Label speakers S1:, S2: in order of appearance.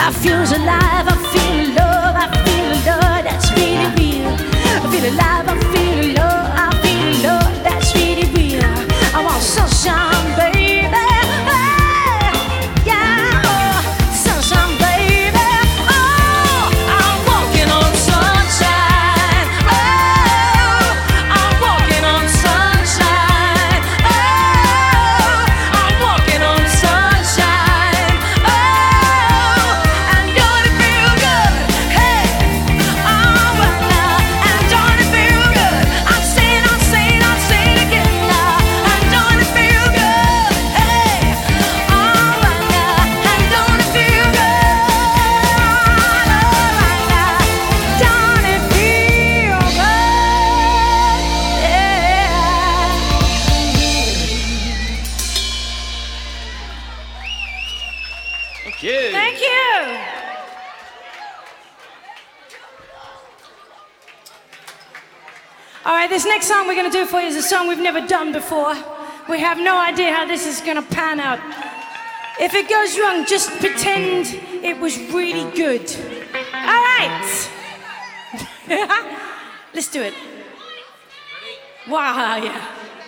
S1: I feel alive, I feel love, I feel love that's really real. I feel alive, I feel love, I feel love that's really real. I want sunshine, baby. Hey, yeah, oh, sunshine, baby. Oh, I'm walking on sunshine. Oh, I'm walking on sunshine. Oh, I'm walking on sunshine. Oh, and don't it feel good? Hey, oh, right now, and don't it feel good? I'm saying it again now, and don't it feel good? Hey, oh, right now, and don't it feel good? Right now, don't it feel good? Yeah.
S2: Thank you.
S1: Thank you. All right, this next song we're going to do for you is a song we've never done before. We have no idea how this is going to pan out. If it goes wrong, just pretend it was really good. All right. Let's do it. Wow, yeah.